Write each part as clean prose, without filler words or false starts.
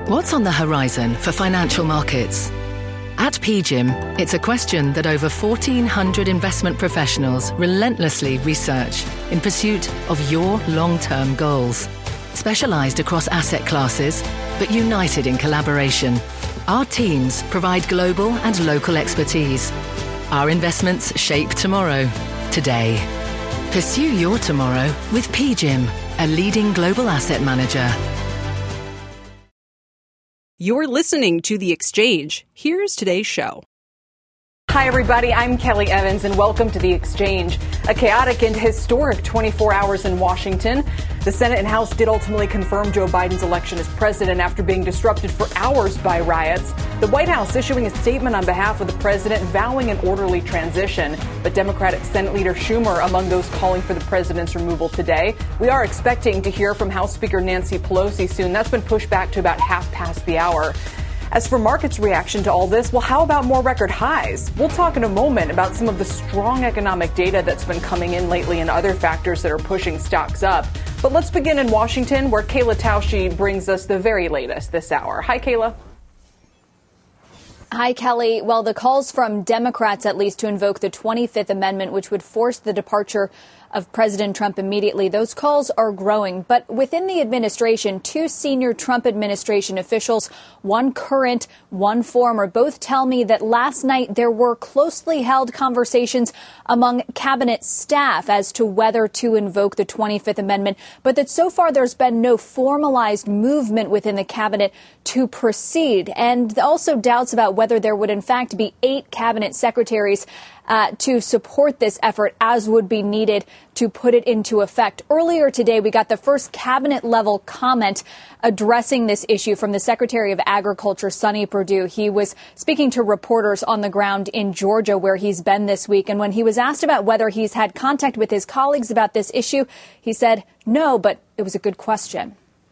What's on the horizon for financial markets? At PGIM, it's a question that over 1,400 investment professionals relentlessly research in pursuit of your long-term goals. Specialised across asset classes, but united in collaboration, our teams provide global and local expertise. Our investments shape tomorrow, today. Pursue your tomorrow with PGIM, a leading global asset manager. You're listening to The Exchange. Here's today's show. Hi, everybody. I'm Kelly Evans, and welcome to The Exchange. A chaotic and historic 24 hours in Washington. The Senate and House did ultimately confirm Joe Biden's election as president after being disrupted for hours by riots. The White House issuing a statement on behalf of the president vowing an orderly transition. But Democratic Senate Leader Schumer among those calling for the president's removal today. We are expecting to hear from House Speaker Nancy Pelosi soon. That's been pushed back to about half past the hour. As for markets' reaction to all this, well, how about more record highs? We'll talk in a moment about some of the strong economic data that's been coming in lately and other factors that are pushing stocks up. But let's begin in Washington, where Kayla Tausche brings us the very latest this hour. Hi, Kayla. Hi, Kelly. Well, the calls from Democrats, at least, to invoke the 25th Amendment, which would force the departure of President Trump immediately, those calls are growing. But within the administration, two senior Trump administration officials, one current, one former, both tell me that last night there were closely held conversations among cabinet staff as to whether to invoke the 25th Amendment, but that so far there's been no formalized movement within the cabinet to proceed. And also doubts about whether there would in fact be 8 cabinet secretaries to support this effort, as would be needed to put it into effect. Earlier today, we got the first cabinet level comment addressing this issue from the Secretary of Agriculture, Sonny Perdue. He was speaking to reporters on the ground in Georgia, where he's been this week. And when he was asked about whether he's had contact with his colleagues about this issue, he said no, but it was a good question.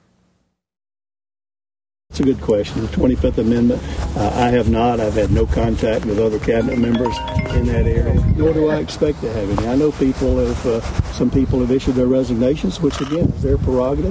It's a good question. The 25th Amendment, I have not. I've had no contact with other cabinet members in that area, nor do I expect to have any. I know some people have issued their resignations, which, again, is their prerogative.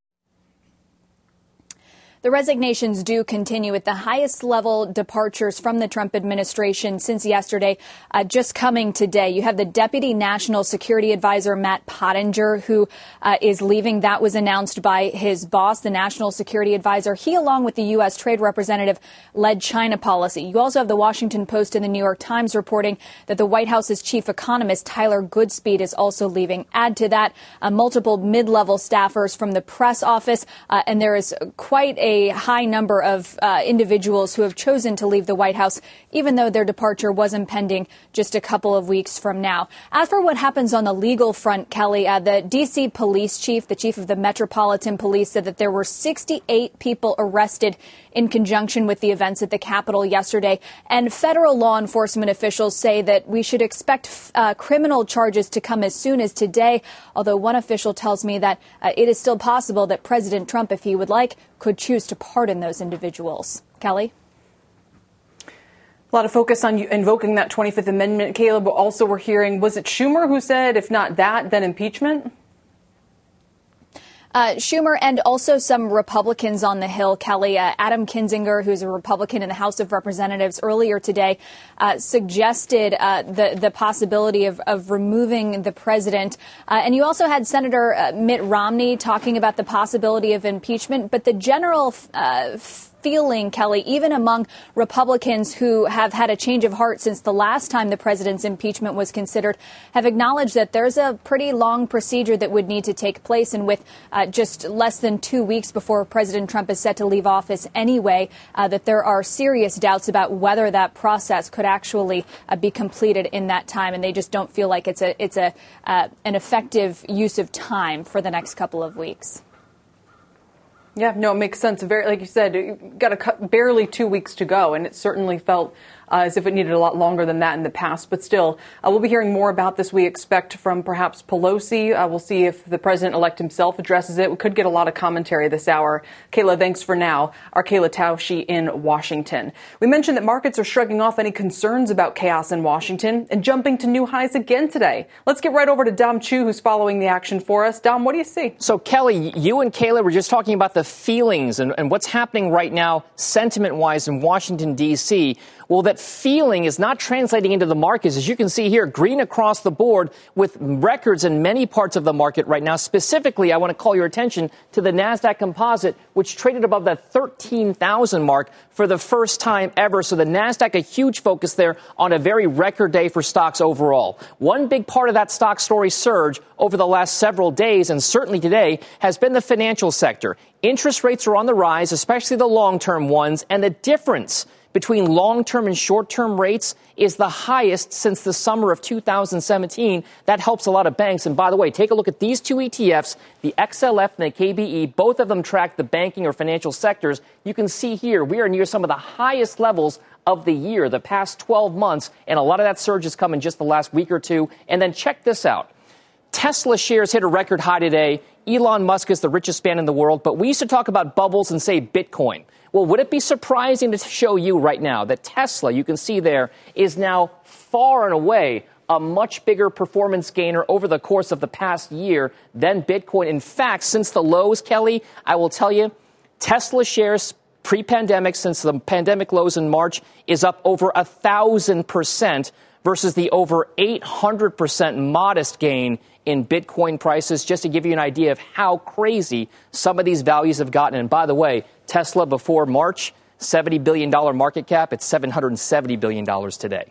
The resignations do continue at the highest level departures from the Trump administration since yesterday, just coming today. You have the Deputy National Security Advisor, Matt Pottinger, who is leaving. That was announced by his boss, the National Security Advisor. He, along with the U.S. Trade Representative, led China policy. You also have the Washington Post and the New York Times reporting that the White House's chief economist, Tyler Goodspeed, is also leaving. Add to that multiple mid-level staffers from the press office, and there is quite a high number of individuals who have chosen to leave the White House, even though their departure was impending just a couple of weeks from now. As for what happens on the legal front, Kelly, the D.C. police chief, the chief of the Metropolitan Police, said that there were 68 people arrested in conjunction with the events at the Capitol yesterday. And federal law enforcement officials say that we should expect criminal charges to come as soon as today, although one official tells me that it is still possible that President Trump, if he would like, could choose to pardon those individuals. Kelly? A lot of focus on invoking that 25th Amendment, Caleb, but also we're hearing, was it Schumer who said, if not that, then impeachment? Schumer and also some Republicans on the Hill, Kelly. Adam Kinzinger, who's a Republican in the House of Representatives, earlier today suggested the possibility of removing the president. And you also had Senator Mitt Romney talking about the possibility of impeachment. But the general feeling, Kelly, even among Republicans who have had a change of heart since the last time the president's impeachment was considered, have acknowledged that there's a pretty long procedure that would need to take place. And with just less than 2 weeks before President Trump is set to leave office anyway, that there are serious doubts about whether that process could actually be completed in that time. And they just don't feel like it's an effective use of time for the next couple of weeks. Yeah, no, it makes sense. Very, like you said, got barely 2 weeks to go, and it certainly felt as if it needed a lot longer than that in the past. But still, we'll be hearing more about this, we expect, from perhaps Pelosi. We'll see if the president-elect himself addresses it. We could get a lot of commentary this hour. Kayla, thanks for now. Our Kayla Tausche in Washington. We mentioned that markets are shrugging off any concerns about chaos in Washington and jumping to new highs again today. Let's get right over to Dom Chu, who's following the action for us. Dom, what do you see? So, Kelly, you and Kayla were just talking about the feelings and what's happening right now, sentiment-wise, in Washington, D.C. Well, that feeling is not translating into the markets. As you can see here, green across the board with records in many parts of the market right now. Specifically, I want to call your attention to the NASDAQ Composite, which traded above the 13,000 mark for the first time ever. So the NASDAQ, a huge focus there on a very record day for stocks overall. One big part of that stock story surge over the last several days, and certainly today, has been the financial sector. Interest rates are on the rise, especially the long-term ones, and the difference between long-term and short-term rates is the highest since the summer of 2017. That helps a lot of banks. And by the way, take a look at these two ETFs, the XLF and the KBE. Both of them track the banking or financial sectors. You can see here we are near some of the highest levels of the year, the past 12 months. And a lot of that surge has come in just the last week or two. And then check this out. Tesla shares hit a record high today. Elon Musk is the richest man in the world. But we used to talk about bubbles and say Bitcoin. Well, would it be surprising to show you right now that Tesla, you can see there, is now far and away a much bigger performance gainer over the course of the past year than Bitcoin? In fact, since the lows, Kelly, I will tell you, Tesla shares pre-pandemic, since the pandemic lows in March, is up over 1,000% versus the over 800% modest gain in Bitcoin prices, just to give you an idea of how crazy some of these values have gotten. And by the way, Tesla before March, $70 billion market cap. It's $770 billion today.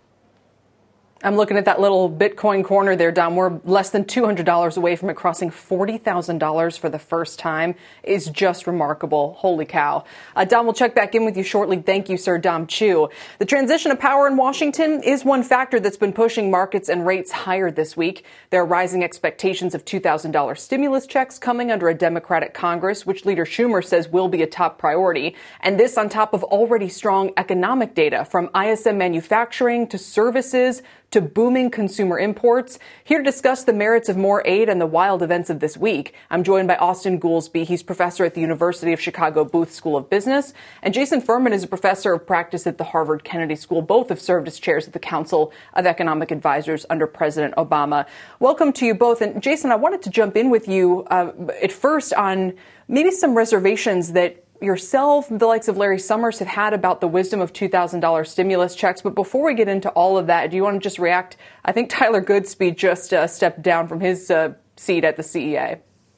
I'm looking at that little Bitcoin corner there, Dom. We're less than $200 away from it crossing $40,000 for the first time. It's just remarkable. Holy cow. Dom, we'll check back in with you shortly. Thank you, sir. Dom Chu. The transition of power in Washington is one factor that's been pushing markets and rates higher this week. There are rising expectations of $2,000 stimulus checks coming under a Democratic Congress, which Leader Schumer says will be a top priority. And this on top of already strong economic data from ISM manufacturing to services to booming consumer imports. Here to discuss the merits of more aid and the wild events of this week, I'm joined by Austan Goolsbee. He's professor at the University of Chicago Booth School of Business. And Jason Furman is a professor of practice at the Harvard Kennedy School. Both have served as chairs of the Council of Economic Advisors under President Obama. Welcome to you both. And Jason, I wanted to jump in with you at first on maybe some reservations that yourself, the likes of Larry Summers, have had about the wisdom of $2,000 stimulus checks. But before we get into all of that, do you want to just react? I think Tyler Goodspeed just stepped down from his seat at the CEA.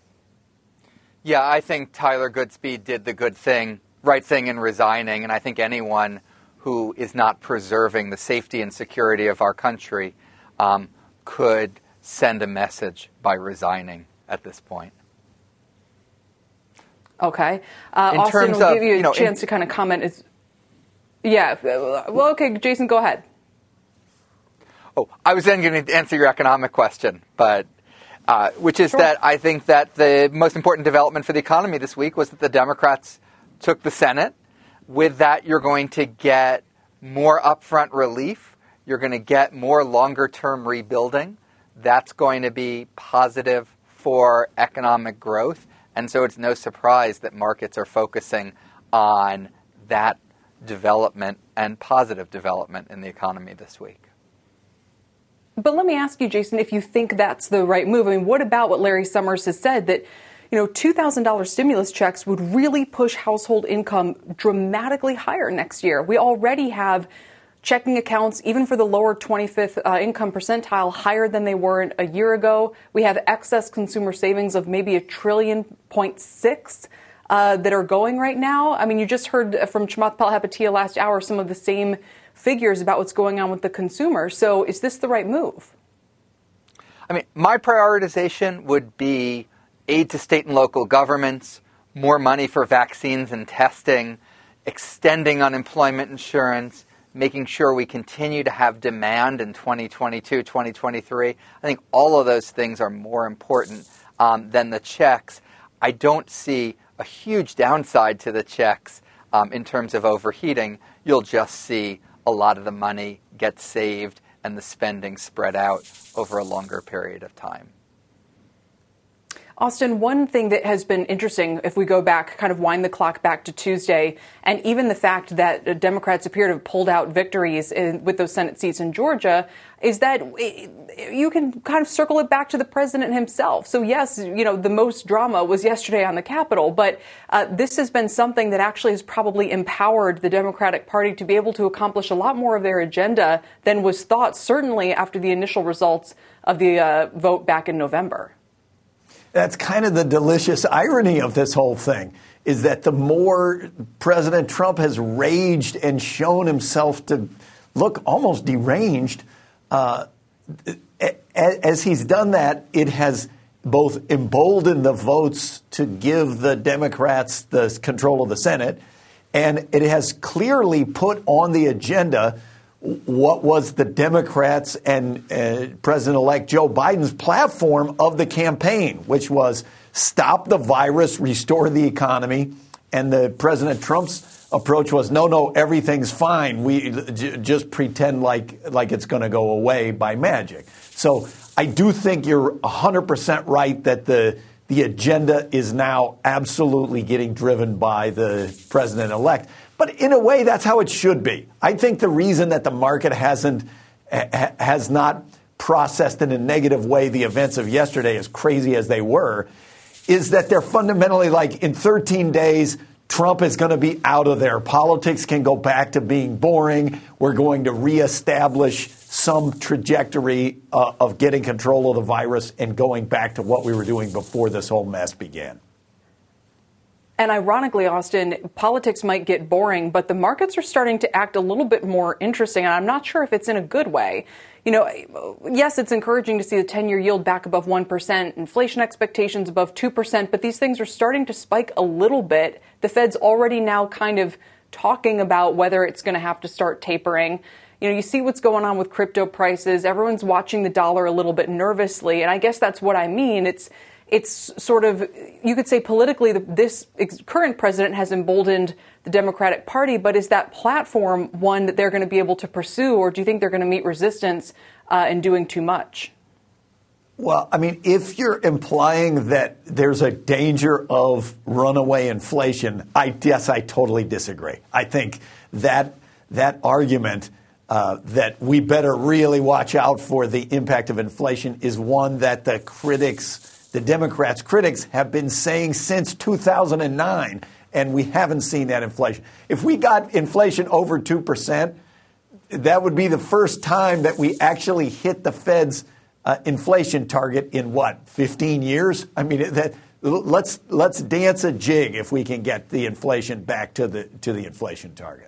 Yeah, I think Tyler Goodspeed did the good thing, right thing in resigning. And I think anyone who is not preserving the safety and security of our country could send a message by resigning at this point. Okay. Austan, we'll give you a chance to kind of comment. Well, okay, Jason, go ahead. Oh, I was then going to answer your economic question, but which is that I think that the most important development for the economy this week was that the Democrats took the Senate. With that, you're going to get more upfront relief. You're going to get more longer-term rebuilding. That's going to be positive for economic growth. And so it's no surprise that markets are focusing on that development and positive development in the economy this week. But let me ask you, Jason, if you think that's the right move. I mean, what about what Larry Summers has said that, $2,000 stimulus checks would really push household income dramatically higher next year? We already have checking accounts, even for the lower 25th income percentile, higher than they were a year ago. We have excess consumer savings of maybe $1.6 trillion that are going right now. I mean, you just heard from Chamath Palihapitiya last hour some of the same figures about what's going on with the consumer. So is this the right move? I mean, my prioritization would be aid to state and local governments, more money for vaccines and testing, extending unemployment insurance, making sure we continue to have demand in 2022, 2023. I think all of those things are more important than the checks. I don't see a huge downside to the checks in terms of overheating. You'll just see a lot of the money gets saved and the spending spread out over a longer period of time. Austin, one thing that has been interesting, if we go back, kind of wind the clock back to Tuesday, and even the fact that Democrats appear to have pulled out victories with those Senate seats in Georgia, is that you can kind of circle it back to the president himself. So, yes, the most drama was yesterday on the Capitol, but this has been something that actually has probably empowered the Democratic Party to be able to accomplish a lot more of their agenda than was thought, certainly after the initial results of the vote back in November. That's kind of the delicious irony of this whole thing, is that the more President Trump has raged and shown himself to look almost deranged, as he's done that, it has both emboldened the votes to give the Democrats the control of the Senate, and it has clearly put on the agenda what was the Democrats and President-elect Joe Biden's platform of the campaign, which was stop the virus, restore the economy. And the President Trump's approach was, no, everything's fine. We just pretend like it's going to go away by magic. So I do think you're 100% right that the agenda is now absolutely getting driven by the president-elect. But in a way, that's how it should be. I think the reason that the market has not processed in a negative way the events of yesterday, as crazy as they were, is that they're fundamentally like, in 13 days, Trump is going to be out of there. Politics can go back to being boring. We're going to reestablish some trajectory of getting control of the virus and going back to what we were doing before this whole mess began. And ironically, Austin, politics might get boring, but the markets are starting to act a little bit more interesting, and I'm not sure if it's in a good way. Yes, it's encouraging to see the 10-year yield back above 1%, inflation expectations above 2%, but these things are starting to spike a little bit. The Fed's already now kind of talking about whether it's going to have to start tapering. You see what's going on with crypto prices. Everyone's watching the dollar a little bit nervously, and I guess that's what I mean. It's sort of, you could say politically, this current president has emboldened the Democratic Party, but is that platform one that they're going to be able to pursue, or do you think they're going to meet resistance in doing too much? Well, I mean, if you're implying that there's a danger of runaway inflation, I guess I totally disagree. I think that argument that we better really watch out for the impact of inflation is one that the Democrats' critics have been saying since 2009, and we haven't seen that inflation. If we got inflation over 2%, that would be the first time that we actually hit the Fed's inflation target in 15 years? I mean, let's dance a jig if we can get the inflation back to the inflation target.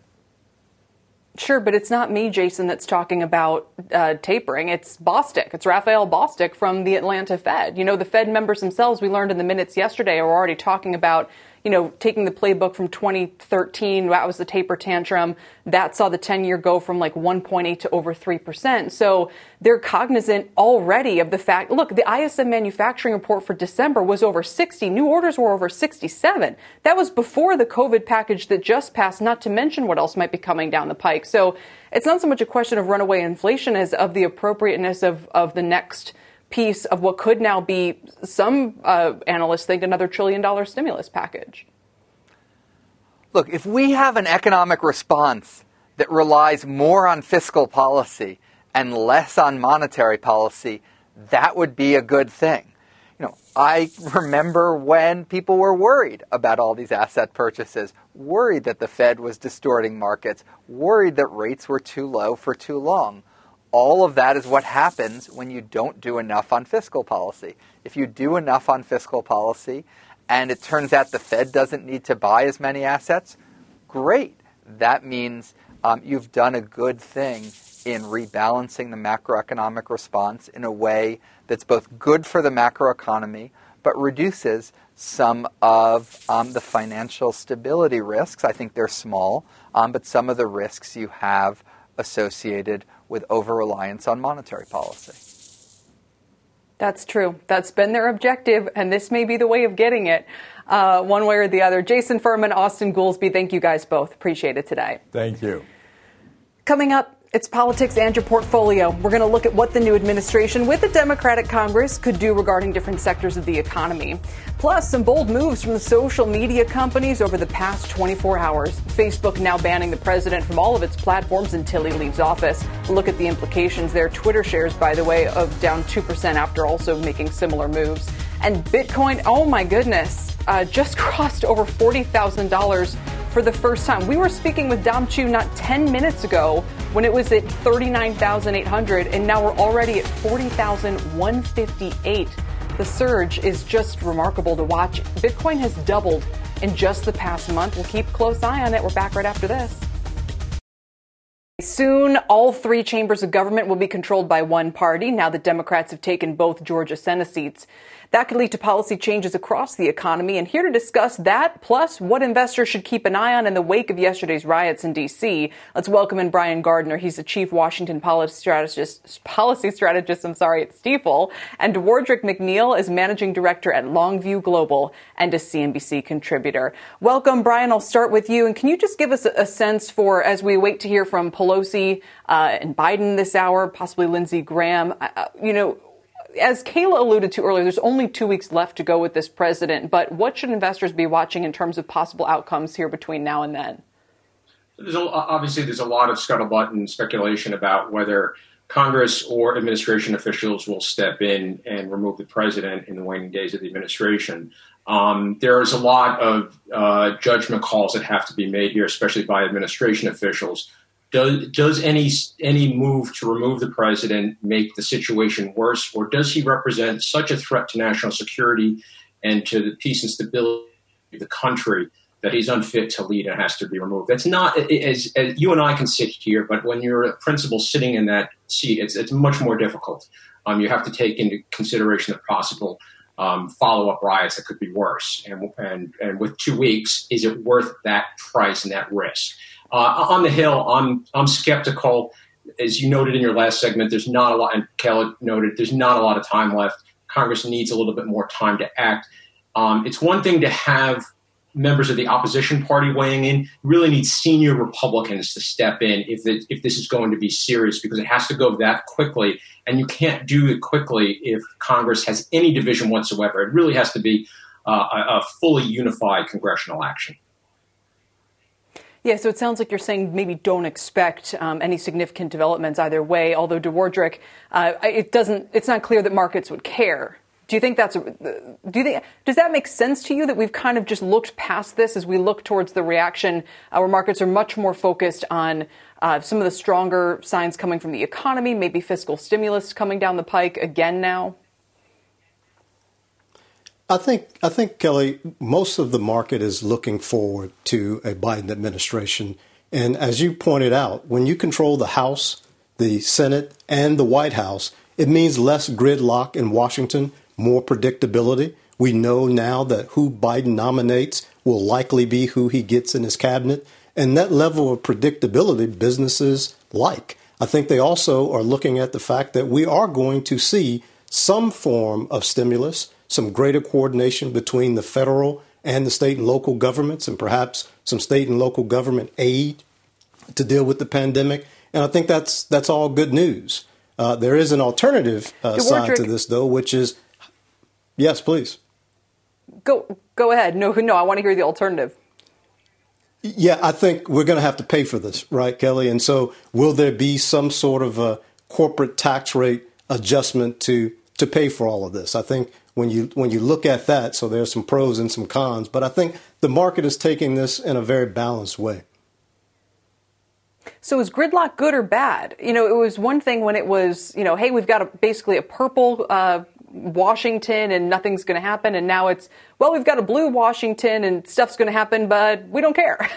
Sure, but it's not me, Jason, that's talking about tapering. It's Bostic. It's Raphael Bostic from the Atlanta Fed. The Fed members themselves, we learned in the minutes yesterday, are already talking about, taking the playbook from 2013. That was the taper tantrum. That saw the 10-year go from 1.8 to over 3%. So they're cognizant already of the fact, look, the ISM manufacturing report for December was over 60. New orders were over 67. That was before the COVID package that just passed, not to mention what else might be coming down the pike. So it's not so much a question of runaway inflation as of the appropriateness of the next piece of what could now be, some analysts think, another $1 trillion stimulus package. Look, if we have an economic response that relies more on fiscal policy and less on monetary policy, that would be a good thing. I remember when people were worried about all these asset purchases, worried that the Fed was distorting markets, worried that rates were too low for too long. All of that is what happens when you don't do enough on fiscal policy. If you do enough on fiscal policy and it turns out the Fed doesn't need to buy as many assets, great. That means you've done a good thing in rebalancing the macroeconomic response in a way that's both good for the macroeconomy but reduces some of the financial stability risks. I think they're small, but some of the risks you have associated with over-reliance on monetary policy. That's true. That's been their objective, and this may be the way of getting it one way or the other. Jason Furman, Austin Goolsbee, thank you guys both. Appreciate it today. Thank you. Coming up, it's politics and your portfolio. We're going to look at what the new administration with the Democratic Congress could do regarding different sectors of the economy. Plus, some bold moves from the social media companies over the past 24 hours. Facebook now banning the president from all of its platforms until he leaves office. We'll look at the implications there. Twitter shares, by the way, of down 2% after also making similar moves. And Bitcoin, oh my goodness, just crossed over $40,000 for the first time. We were speaking with Dom Chu not 10 minutes ago when it was at 39,800, and now we're already at 40,158. The surge is just remarkable to watch. Bitcoin has doubled in just the past month. We'll keep a close eye on it. We're back right after this. Soon, all three chambers of government will be controlled by one party now that Democrats have taken both Georgia Senate seats. That could lead to policy changes across the economy. And here to discuss that, plus what investors should keep an eye on in the wake of yesterday's riots in D.C., let's welcome in Brian Gardner. He's the chief Washington policy strategist at Stifel. And Dewardrick McNeil is managing director at Longview Global and a CNBC contributor. Welcome, Brian. I'll start with you. And can you just give us a sense for, as we wait to hear from Pelosi and Biden this hour, possibly Lindsey Graham, as Kayla alluded to earlier, there's only 2 weeks left to go with this president. But what should investors be watching in terms of possible outcomes here between now and then? Obviously, there's a lot of scuttlebutt and speculation about whether Congress or administration officials will step in and remove the president in the waning days of the administration. There's a lot of judgment calls that have to be made here, especially by administration officials. Does any move to remove the president make the situation worse, or does he represent such a threat to national security and to the peace and stability of the country that he's unfit to lead and has to be removed? That's not, as you and I can sit here, but when you're a principal sitting in that seat, it's much more difficult. You have to take into consideration the possible follow-up riots that could be worse. And with 2 weeks, is it worth that price and that risk? On the Hill, I'm skeptical. As you noted in your last segment, there's not a lot, and Kelly noted, there's not a lot of time left. Congress needs a little bit more time to act. It's one thing to have members of the opposition party weighing in. You really need senior Republicans to step in if this is going to be serious, because it has to go that quickly, and you can't do it quickly if Congress has any division whatsoever. It really has to be a fully unified congressional action. Yeah, so it sounds like you're saying maybe don't expect any significant developments either way, although Dewardrick, it's not clear that markets would care. Do you think does that make sense to you, that we've kind of just looked past this as we look towards the reaction where markets are much more focused on some of the stronger signs coming from the economy, maybe fiscal stimulus coming down the pike again now? I think, Kelly, most of the market is looking forward to a Biden administration. And as you pointed out, when you control the House, the Senate, and the White House, it means less gridlock in Washington, more predictability. We know now that who Biden nominates will likely be who he gets in his cabinet. And that level of predictability businesses like. I think they also are looking at the fact that we are going to see some form of stimulus, some greater coordination between the federal and the state and local governments, and perhaps some state and local government aid to deal with the pandemic. And I think that's all good news. There is an alternative side to this, though, which is, yes, please. Go ahead. No, I want to hear the alternative. Yeah, I think we're going to have to pay for this, right, Kelly? And so will there be some sort of a corporate tax rate adjustment to pay for all of this? I think when you look at that, so there's some pros and some cons, but I think the market is taking this in a very balanced way. So is gridlock good or bad? It was one thing when it was, hey, we've got basically a purple Washington and nothing's going to happen. And now it's, well, we've got a blue Washington and stuff's going to happen, but we don't care.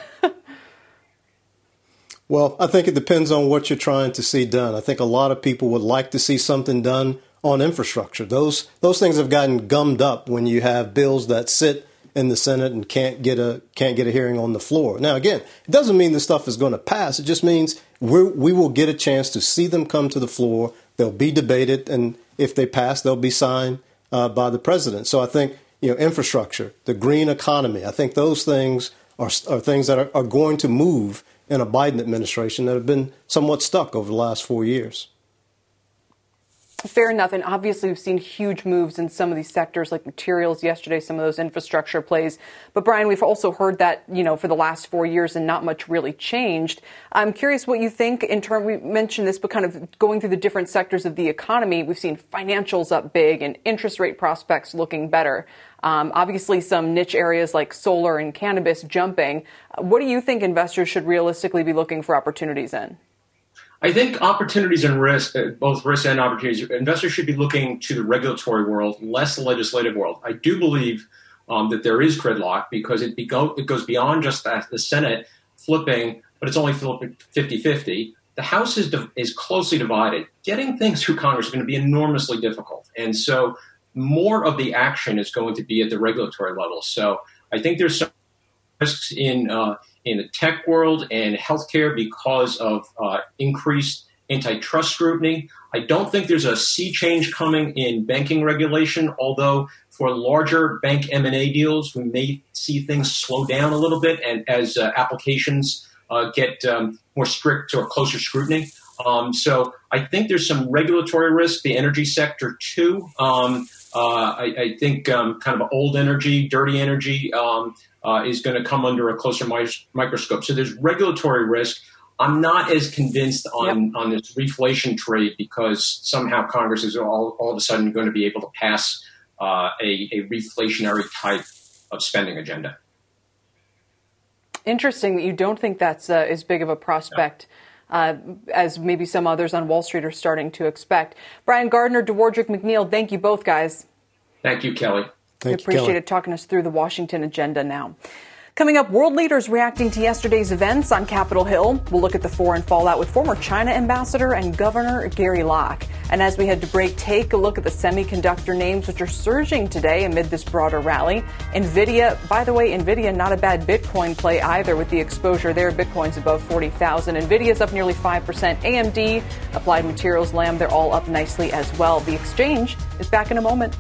Well, I think it depends on what you're trying to see done. I think a lot of people would like to see something done on infrastructure. Those things have gotten gummed up when you have bills that sit in the Senate and can't get a hearing on the floor. Now, again, it doesn't mean the stuff is going to pass. It just means we will get a chance to see them come to the floor. They'll be debated, and if they pass, they'll be signed by the president. So I think infrastructure, the green economy, I think those things are things that are going to move in a Biden administration that have been somewhat stuck over the last 4 years. Fair enough. And obviously, we've seen huge moves in some of these sectors like materials yesterday, some of those infrastructure plays. But, Brian, we've also heard that, for the last 4 years and not much really changed. I'm curious what you think we mentioned this, but kind of going through the different sectors of the economy. We've seen financials up big and interest rate prospects looking better. Obviously, some niche areas like solar and cannabis jumping. What do you think investors should realistically be looking for opportunities in? I think opportunities and risk, both risk and opportunities, investors should be looking to the regulatory world, less the legislative world. I do believe that there is gridlock because it goes beyond just the Senate flipping, but it's only flipping 50-50. The House is closely divided. Getting things through Congress is going to be enormously difficult. And so more of the action is going to be at the regulatory level. So I think there's some risks in the tech world and healthcare because of increased antitrust scrutiny. I don't think there's a sea change coming in banking regulation, although for larger bank M&A deals, we may see things slow down a little bit and as applications get more strict or closer scrutiny. So I think there's some regulatory risk, the energy sector too. I think kind of old energy, dirty energy is going to come under a closer microscope. So there's regulatory risk. I'm not as convinced on this reflation trade because somehow Congress is all of a sudden going to be able to pass a reflationary type of spending agenda. Interesting that you don't think that's as big of a prospect as maybe some others on Wall Street are starting to expect. Brian Gardner, DeWardrick McNeil, thank you both, guys. Thank you, Kelly. We appreciate it talking us through the Washington agenda now. Coming up, world leaders reacting to yesterday's events on Capitol Hill. We'll look at the foreign fallout with former China ambassador and Governor Gary Locke. And as we head to break, take a look at the semiconductor names which are surging today amid this broader rally. NVIDIA, by the way, NVIDIA not a bad Bitcoin play either with the exposure there. Bitcoin's above 40,000. NVIDIA's up nearly 5%. AMD, Applied Materials, Lam, they're all up nicely as well. The exchange is back in a moment.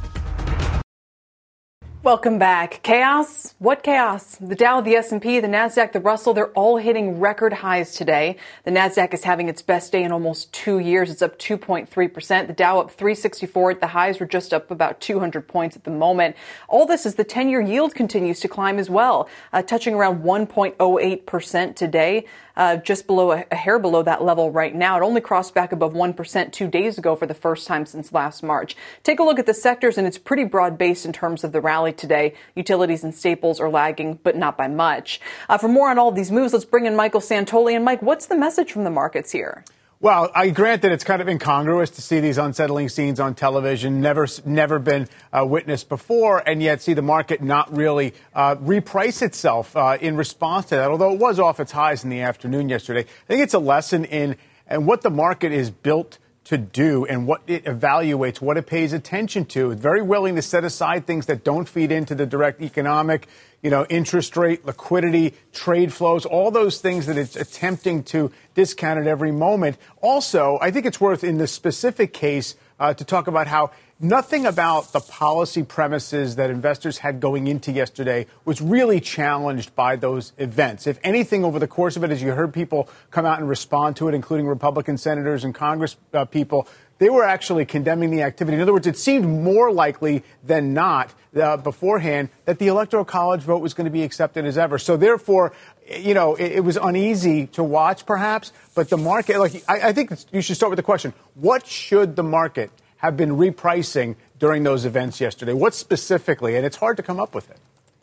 Welcome back. Chaos? What chaos? The Dow, the S&P, the Nasdaq, the Russell, they're all hitting record highs today. The Nasdaq is having its best day in almost 2 years. It's up 2.3%. The Dow up 364 at the highs. We're just up about 200 points at the moment. All this as the 10-year yield continues to climb as well, touching around 1.08% today. Just below a hair below that level right now. It only crossed back above 1% 2 days ago for the first time since last March. Take a look at the sectors, and it's pretty broad-based in terms of the rally today. Utilities and staples are lagging, but not by much. For more on all of these moves, let's bring in Michael Santoli. And Mike, what's the message from the markets here? Well, I grant that it's kind of incongruous to see these unsettling scenes on television, never been witnessed before, and yet see the market not really reprice itself in response to that, although it was off its highs in the afternoon yesterday. I think it's a lesson in what the market is built to do and what it evaluates, what it pays attention to. It's very willing to set aside things that don't feed into the direct economic, interest rate, liquidity, trade flows, all those things that it's attempting to discount at every moment. Also, I think it's worth in this specific case to talk about how nothing about the policy premises that investors had going into yesterday was really challenged by those events. If anything, over the course of it, as you heard people come out and respond to it, including Republican senators and Congress people, they were actually condemning the activity. In other words, it seemed more likely than not beforehand that the Electoral College vote was going to be accepted as ever. So therefore, it was uneasy to watch, perhaps. But the market, I think you should start with the question, what should the market have been repricing during those events yesterday? What specifically? And it's hard to come up with it.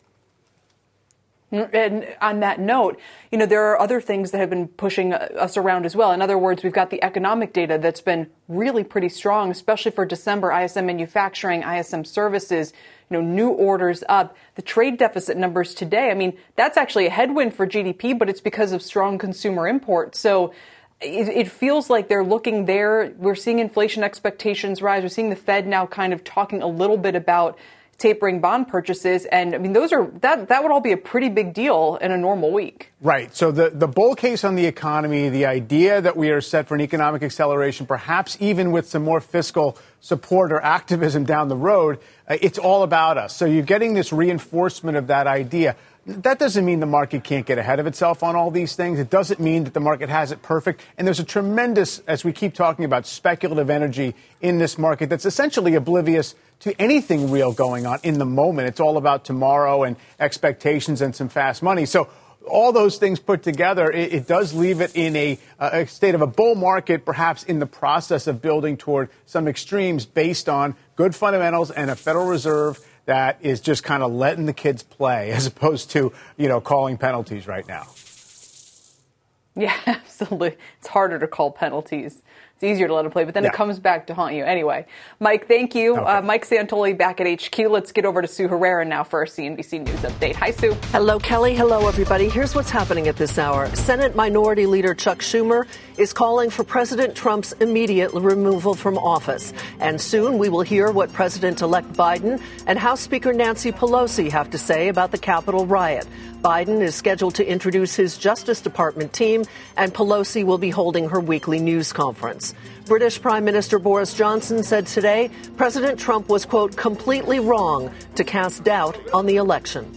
And on that note, there are other things that have been pushing us around as well. In other words, we've got the economic data that's been really pretty strong, especially for December. ISM manufacturing, ISM services, new orders up. The trade deficit numbers today, that's actually a headwind for GDP, but it's because of strong consumer imports. So it feels like they're looking there. We're seeing inflation expectations rise. We're seeing the Fed now kind of talking a little bit about tapering bond purchases. And that would all be a pretty big deal in a normal week. Right. So the bull case on the economy, the idea that we are set for an economic acceleration, perhaps even with some more fiscal support or activism down the road, it's all about us. So you're getting this reinforcement of that idea. That doesn't mean the market can't get ahead of itself on all these things. It doesn't mean that the market has it perfect. And there's a tremendous, as we keep talking about, speculative energy in this market that's essentially oblivious to anything real going on in the moment. It's all about tomorrow and expectations and some fast money. So all those things put together, it does leave it in a state of a bull market, perhaps in the process of building toward some extremes based on good fundamentals and a Federal Reserve that is just kind of letting the kids play as opposed to, calling penalties right now. Yeah, absolutely. It's harder to call penalties. It's easier to let them play, but then it comes back to haunt you. Anyway, Mike, thank you. Okay. Mike Santoli back at HQ. Let's get over to Sue Herrera now for our CNBC News update. Hi, Sue. Hello, Kelly. Hello, everybody. Here's what's happening at this hour. Senate Minority Leader Chuck Schumer is calling for President Trump's immediate removal from office. And soon we will hear what President-elect Biden and House Speaker Nancy Pelosi have to say about the Capitol riot. Biden is scheduled to introduce his Justice Department team, and Pelosi will be holding her weekly news conference. British Prime Minister Boris Johnson said today President Trump was, quote, completely wrong to cast doubt on the election.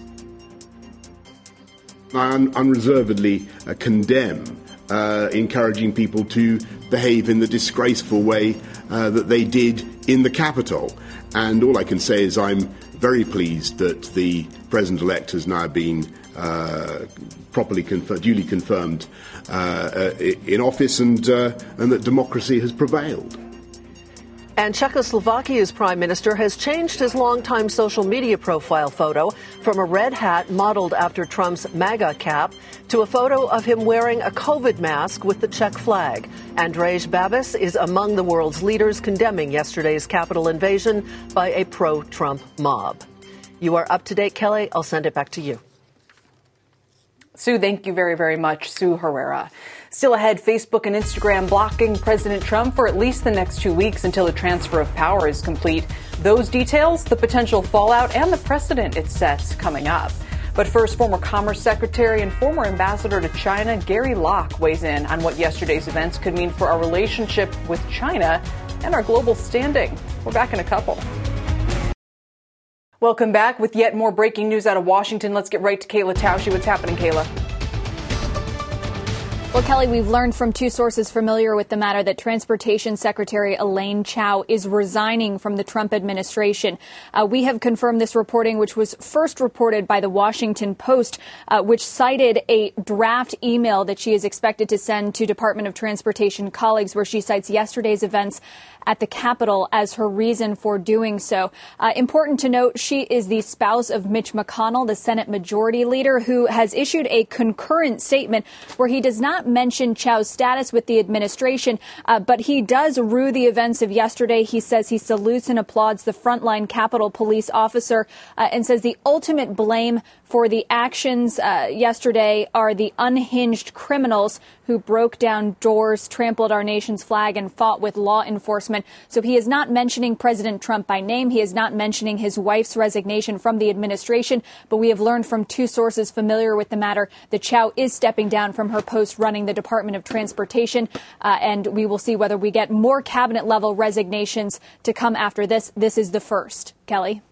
I unreservedly condemn encouraging people to behave in the disgraceful way that they did in the Capitol. And all I can say is I'm very pleased that the President-elect has now been duly confirmed in office and that democracy has prevailed. And Czechoslovakia's prime minister has changed his longtime social media profile photo from a red hat modeled after Trump's MAGA cap to a photo of him wearing a COVID mask with the Czech flag. Andrej Babis is among the world's leaders condemning yesterday's Capitol invasion by a pro-Trump mob. You are up to date, Kelly. I'll send it back to you. Sue, thank you very, very much. Sue Herrera. Still ahead, Facebook and Instagram blocking President Trump for at least the next 2 weeks until the transfer of power is complete. Those details, the potential fallout, and the precedent it sets coming up. But first, former Commerce Secretary and former ambassador to China, Gary Locke, weighs in on what yesterday's events could mean for our relationship with China and our global standing. We're back in a couple. Welcome back with yet more breaking news out of Washington. Let's get right to Kayla Tausche. What's happening, Kayla? Well, Kelly, we've learned from two sources familiar with the matter that Transportation Secretary Elaine Chao is resigning from the Trump administration. We have confirmed this reporting, which was first reported by the Washington Post, which cited a draft email that she is expected to send to Department of Transportation colleagues, where she cites yesterday's events at the Capitol as her reason for doing so. Important to note, she is the spouse of Mitch McConnell, the Senate Majority Leader, who has issued a concurrent statement where he does not mention Chao's status with the administration, but he does rue the events of yesterday. He says he salutes and applauds the frontline Capitol Police officer and says the ultimate blame for the actions yesterday are the unhinged criminals who broke down doors, trampled our nation's flag, and fought with law enforcement. So he is not mentioning President Trump by name. He is not mentioning his wife's resignation from the administration. But we have learned from two sources familiar with the matter that Chao is stepping down from her post running the Department of Transportation. And we will see whether we get more cabinet level resignations to come after this. This is the first. Kelly?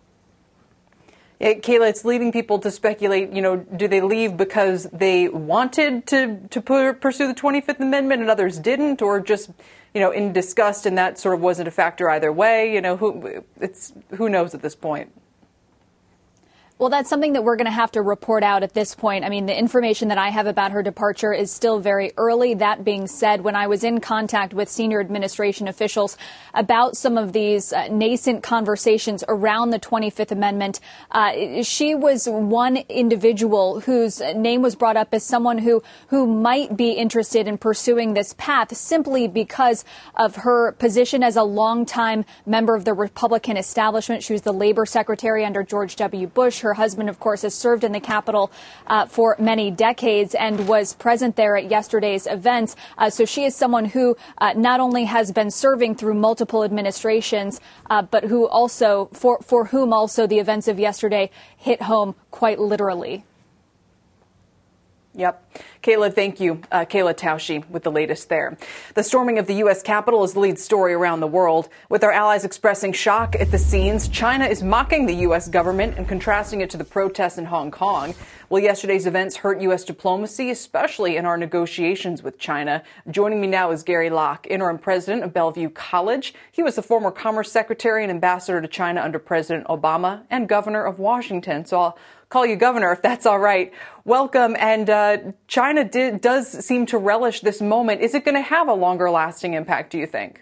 Kayla, it's leading people to speculate, do they leave because they wanted to pursue the 25th Amendment and others didn't, or just, in disgust and that sort of wasn't a factor either way? Who knows at this point? Well, that's something that we're going to have to report out at this point. I mean, the information that I have about her departure is still very early. That being said, when I was in contact with senior administration officials about some of these nascent conversations around the 25th Amendment, she was one individual whose name was brought up as someone who might be interested in pursuing this path simply because of her position as a longtime member of the Republican establishment. She was the labor secretary under George W. Bush. Her husband, of course, has served in the Capitol for many decades and was present there at yesterday's events. So she is someone who not only has been serving through multiple administrations, but who also for whom also the events of yesterday hit home quite literally. Yep. Kayla, thank you. Kayla Tausche with the latest there. The storming of the U.S. Capitol is the lead story around the world. With our allies expressing shock at the scenes, China is mocking the U.S. government and contrasting it to the protests in Hong Kong. Will yesterday's events hurt U.S. diplomacy, especially in our negotiations with China? Joining me now is Gary Locke, interim president of Bellevue College. He was the former Commerce Secretary and ambassador to China under President Obama and governor of Washington. So I'll call you governor if that's all right. Welcome. And China does seem to relish this moment. Is it going to have a longer lasting impact, do you think?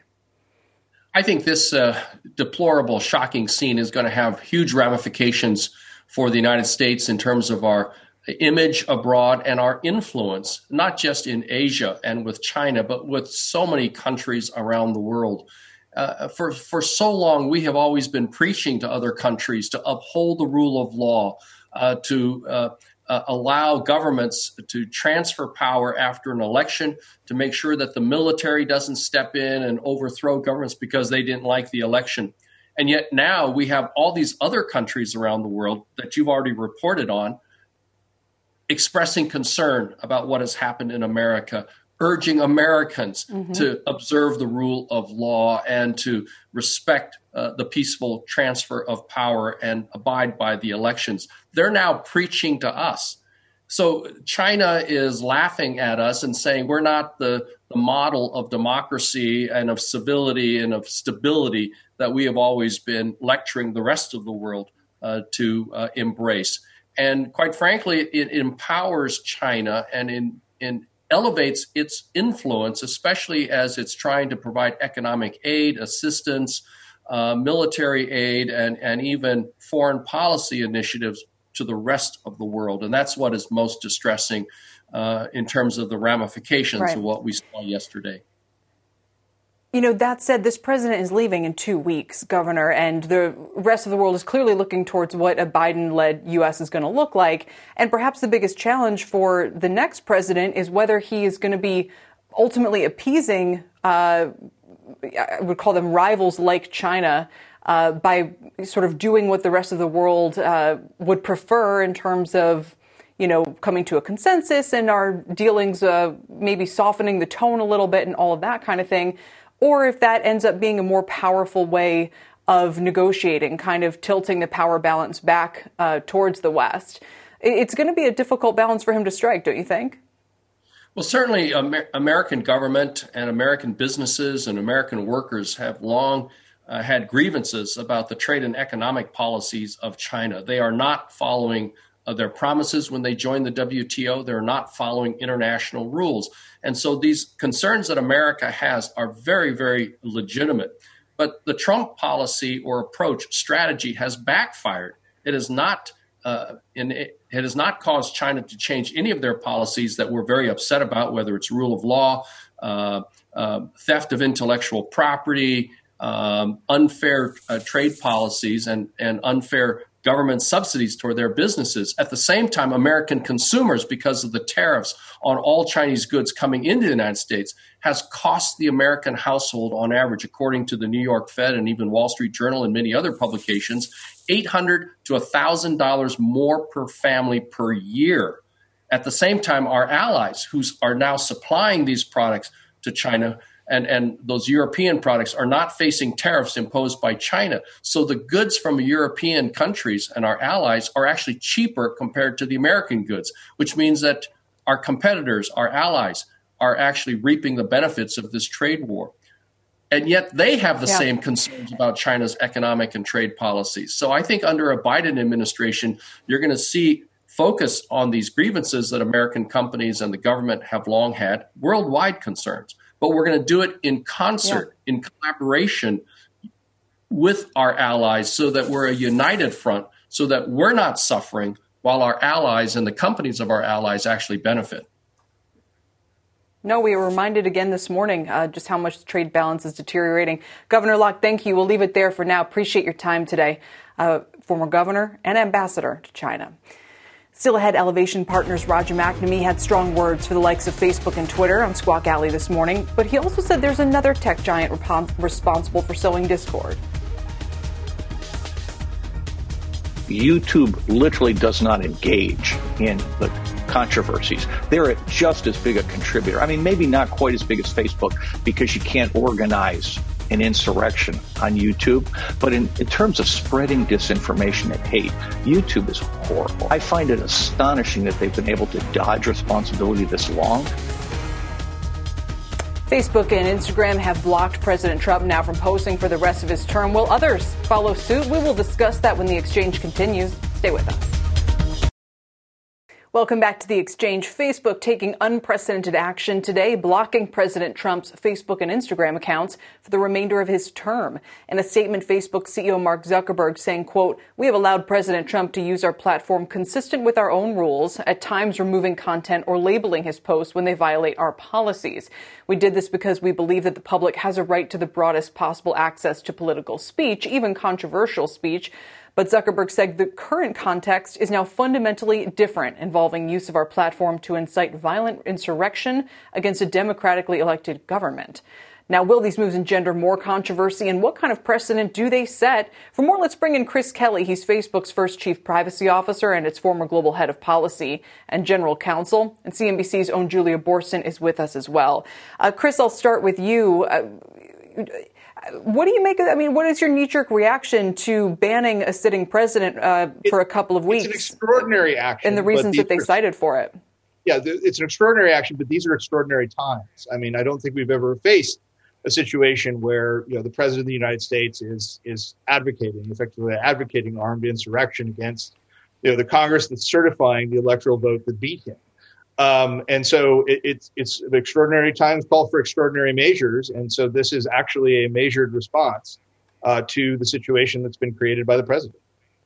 I think this deplorable, shocking scene is going to have huge ramifications for the United States in terms of our image abroad and our influence, not just in Asia and with China, but with so many countries around the world. For so long, we have always been preaching to other countries to uphold the rule of law, to allow governments to transfer power after an election, to make sure that the military doesn't step in and overthrow governments because they didn't like the election. And yet now we have all these other countries around the world that you've already reported on expressing concern about what has happened in America, urging Americans to observe the rule of law and to respect the peaceful transfer of power and abide by the elections. They're now preaching to us. So China is laughing at us and saying we're not the model of democracy and of civility and of stability that we have always been lecturing the rest of the world to embrace. And quite frankly, it empowers China and elevates its influence, especially as it's trying to provide economic aid, assistance, military aid, and even foreign policy initiatives to the rest of the world. And that's what is most distressing in terms of the ramifications of what we saw yesterday. You know, that said, this president is leaving in 2 weeks, Governor, and the rest of the world is clearly looking towards what a Biden-led U.S. is going to look like. And perhaps the biggest challenge for the next president is whether he is going to be ultimately appeasing, I would call them rivals like China, by sort of doing what the rest of the world would prefer in terms of, you know, coming to a consensus and our dealings, maybe softening the tone a little bit and all of that kind of thing. Or if that ends up being a more powerful way of negotiating, kind of tilting the power balance back towards the West. It's going to be a difficult balance for him to strike, don't you think? Well, certainly American government and American businesses and American workers have long had grievances about the trade and economic policies of China. They are not following their promises when they joined the WTO. They're not following international rules. And so these concerns that America has are very, very legitimate. But the Trump policy or approach strategy has backfired. It has not caused China to change any of their policies that we're very upset about, whether it's rule of law, theft of intellectual property, unfair trade policies, and unfair government subsidies toward their businesses. At the same time, American consumers, because of the tariffs on all Chinese goods coming into the United States, has cost the American household on average, according to the New York Fed and even Wall Street Journal and many other publications, $800 to $1,000 more per family per year. At the same time, our allies, who are now supplying these products to China, and those European products are not facing tariffs imposed by China. So the goods from European countries and our allies are actually cheaper compared to the American goods, which means that our competitors, our allies, are actually reaping the benefits of this trade war. And yet they have the same concerns about China's economic and trade policies. So I think under a Biden administration, you're going to see focus on these grievances that American companies and the government have long had, worldwide concerns. But we're going to do it in concert, in collaboration with our allies so that we're a united front, so that we're not suffering while our allies and the companies of our allies actually benefit. No, we were reminded again this morning just how much the trade balance is deteriorating. Governor Locke, thank you. We'll leave it there for now. Appreciate your time today. Former governor and ambassador to China. Still ahead, Elevation Partners Roger McNamee had strong words for the likes of Facebook and Twitter on Squawk Alley this morning, but he also said there's another tech giant responsible for sowing discord. YouTube literally does not engage in the controversies. They're just as big a contributor. I mean, maybe not quite as big as Facebook because you can't organize an insurrection on YouTube. But in terms of spreading disinformation and hate, YouTube is horrible. I find it astonishing that they've been able to dodge responsibility this long. Facebook and Instagram have blocked President Trump now from posting for the rest of his term. Will others follow suit? We will discuss that when the exchange continues. Stay with us. Welcome back to The Exchange. Facebook taking unprecedented action today, blocking President Trump's Facebook and Instagram accounts for the remainder of his term. In a statement, Facebook CEO Mark Zuckerberg saying, quote, "We have allowed President Trump to use our platform consistent with our own rules, at times removing content or labeling his posts when they violate our policies. We did this because we believe that the public has a right to the broadest possible access to political speech, even controversial speech." But Zuckerberg said the current context is now fundamentally different, involving use of our platform to incite violent insurrection against a democratically elected government. Now, will these moves engender more controversy, and what kind of precedent do they set? For more, let's bring in Chris Kelly. He's Facebook's first chief privacy officer and its former global head of policy and general counsel. And CNBC's own Julia Boorstin is with us as well. Chris, I'll start with you. What do you make of, what is your knee-jerk reaction to banning a sitting president for a couple of weeks? It's an extraordinary action. And the reasons that they cited for it. Yeah, it's an extraordinary action, but these are extraordinary times. I mean, I don't think we've ever faced a situation where, the president of the United States is effectively advocating armed insurrection against, the Congress that's certifying the electoral vote that beat him. And so it's extraordinary times call for extraordinary measures. And so this is actually a measured response to the situation that's been created by the president.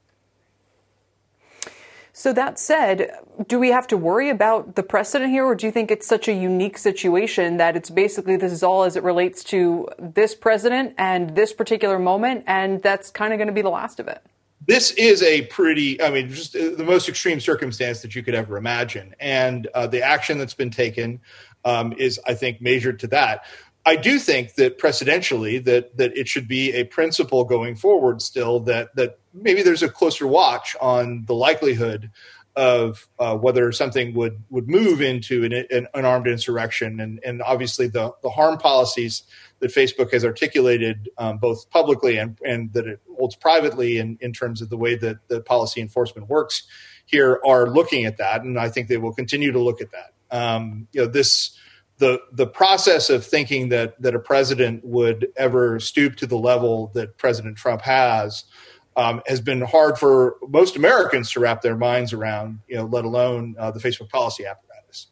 So that said, do we have to worry about the precedent here, or do you think it's such a unique situation that it's basically this is all as it relates to this president and this particular moment, and that's kind of going to be the last of it? This is a just the most extreme circumstance that you could ever imagine. And the action that's been taken is, I think, measured to that. I do think that precedentially that it should be a principle going forward still that maybe there's a closer watch on the likelihood of whether something would move into an armed insurrection. And obviously the harm policies that Facebook has articulated both publicly and that it holds privately in terms of the way that the policy enforcement works here are looking at that. And I think they will continue to look at that. The process of thinking that a president would ever stoop to the level that President Trump has been hard for most Americans to wrap their minds around, let alone the Facebook policy apparatus.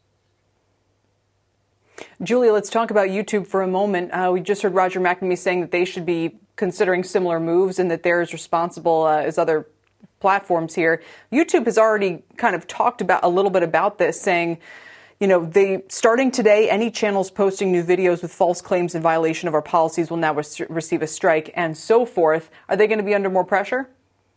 Julia, let's talk about YouTube for a moment. We just heard Roger McNamee saying that they should be considering similar moves and that they're as responsible as other platforms here. YouTube has already kind of talked about a little bit about this, saying, starting today, any channels posting new videos with false claims in violation of our policies will now receive a strike and so forth. Are they going to be under more pressure?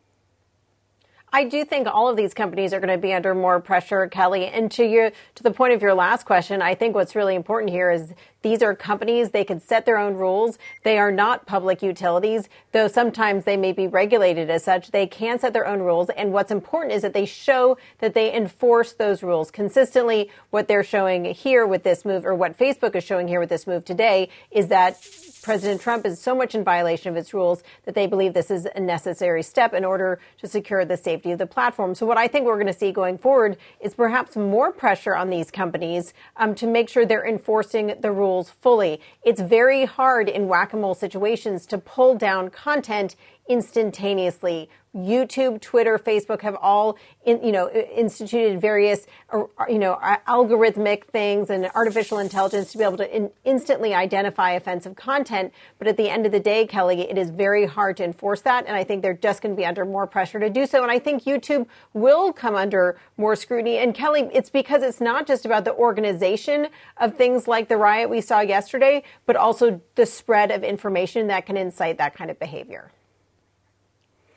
I do think all of these companies are going to be under more pressure, Kelly. And to the point of your last question, I think what's really important here is these are companies. They can set their own rules. They are not public utilities, though sometimes they may be regulated as such. They can set their own rules. And what's important is that they show that they enforce those rules consistently. What they're showing here with this move, or what Facebook is showing here with this move today, is that President Trump is so much in violation of its rules that they believe this is a necessary step in order to secure the safety of the platform. So what I think we're going to see going forward is perhaps more pressure on these companies to make sure they're enforcing the rules fully. It's very hard in whack-a-mole situations to pull down content instantaneously. YouTube, Twitter, Facebook have all, instituted various, algorithmic things and artificial intelligence to be able to instantly identify offensive content. But at the end of the day, Kelly, it is very hard to enforce that. And I think they're just going to be under more pressure to do so. And I think YouTube will come under more scrutiny. And Kelly, it's because it's not just about the organization of things like the riot we saw yesterday, but also the spread of information that can incite that kind of behavior.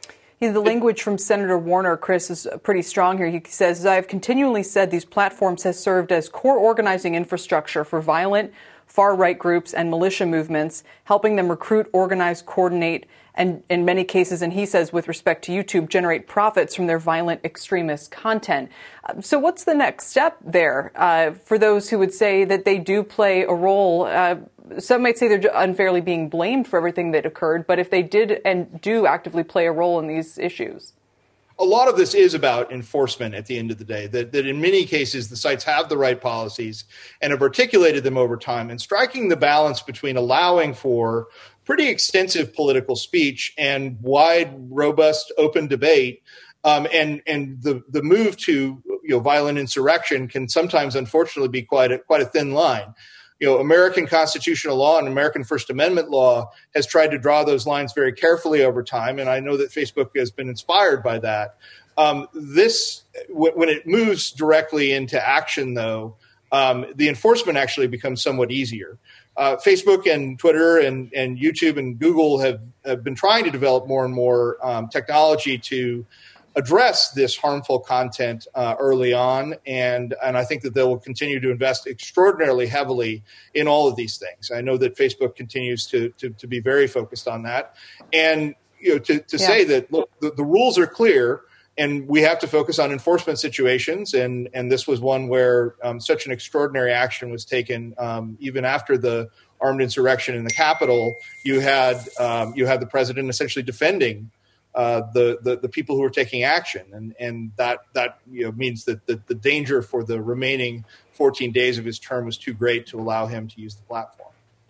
The language from Senator Warner, Chris, is pretty strong here. He says, as I have continually said, these platforms have served as core organizing infrastructure for violent far-right groups and militia movements, helping them recruit, organize, coordinate, and in many cases, and he says with respect to YouTube, generate profits from their violent extremist content. So what's the next step there for those who would say that they do play a role? Some might say they're unfairly being blamed for everything that occurred, but if they did and do actively play a role in these issues. A lot of this is about enforcement at the end of the day, that in many cases the sites have the right policies and have articulated them over time, and striking the balance between allowing for pretty extensive political speech and wide, robust, open debate, and the move to violent insurrection can sometimes, unfortunately, be quite a thin line. American constitutional law and American First Amendment law has tried to draw those lines very carefully over time, and I know that Facebook has been inspired by that. When it moves directly into action, though, the enforcement actually becomes somewhat easier. Facebook and Twitter and YouTube and Google have been trying to develop more and more technology to address this harmful content early on, and I think that they will continue to invest extraordinarily heavily in all of these things. I know that Facebook continues to be very focused on that, and say that look, the rules are clear, and we have to focus on enforcement situations, and this was one where such an extraordinary action was taken even after the armed insurrection in the Capitol. You had the president essentially defending the people who were taking action, and that means that the danger for the remaining 14 days of his term was too great to allow him to use the platform.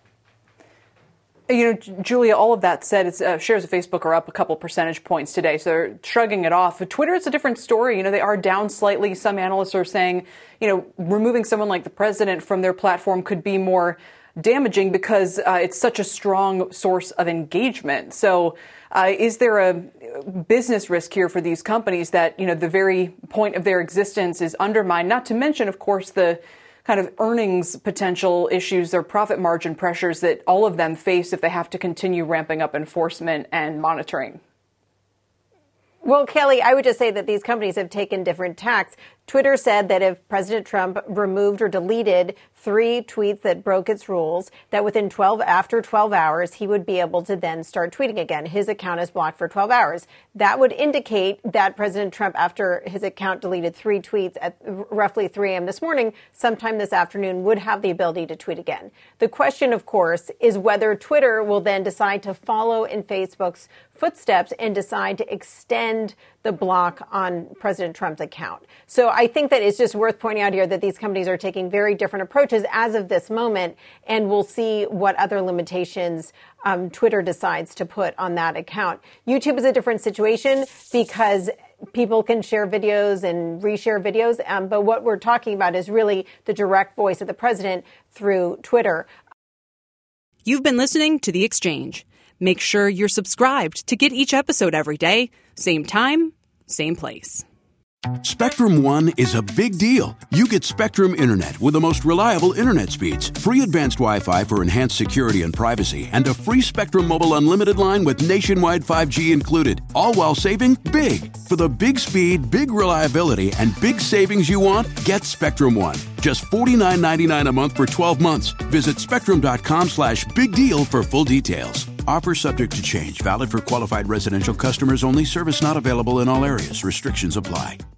Julia, all of that said, shares of Facebook are up a couple percentage points today, so they're shrugging it off. But Twitter is a different story. They are down slightly. Some analysts are saying, removing someone like the president from their platform could be more damaging because it's such a strong source of engagement. So is there a business risk here for these companies that, the very point of their existence is undermined? Not to mention, of course, the kind of earnings potential issues, their profit margin pressures that all of them face if they have to continue ramping up enforcement and monitoring. Well, Kelly, I would just say that these companies have taken different tacks. Twitter said that if President Trump removed or deleted 3 tweets that broke its rules, that after 12 hours, he would be able to then start tweeting again. His account is blocked for 12 hours. That would indicate that President Trump, after his account deleted 3 tweets at roughly 3 a.m. this morning, sometime this afternoon, would have the ability to tweet again. The question, of course, is whether Twitter will then decide to follow in Facebook's footsteps and decide to extend the block on President Trump's account. So I think that it's just worth pointing out here that these companies are taking very different approaches as of this moment, and we'll see what other limitations Twitter decides to put on that account. YouTube is a different situation because people can share videos and reshare videos, but what we're talking about is really the direct voice of the president through Twitter. You've been listening to The Exchange. Make sure you're subscribed to get each episode every day, same time, same place. Spectrum One is a big deal. You get Spectrum Internet with the most reliable internet speeds, free advanced Wi-Fi for enhanced security and privacy, and a free Spectrum Mobile Unlimited line with nationwide 5G included, all while saving big. For the big speed, big reliability, and big savings you want, get Spectrum One. Just $49.99 a month for 12 months. Visit spectrum.com/big deal for full details. Offer subject to change. Valid for qualified residential customers only. Service not available in all areas. Restrictions apply.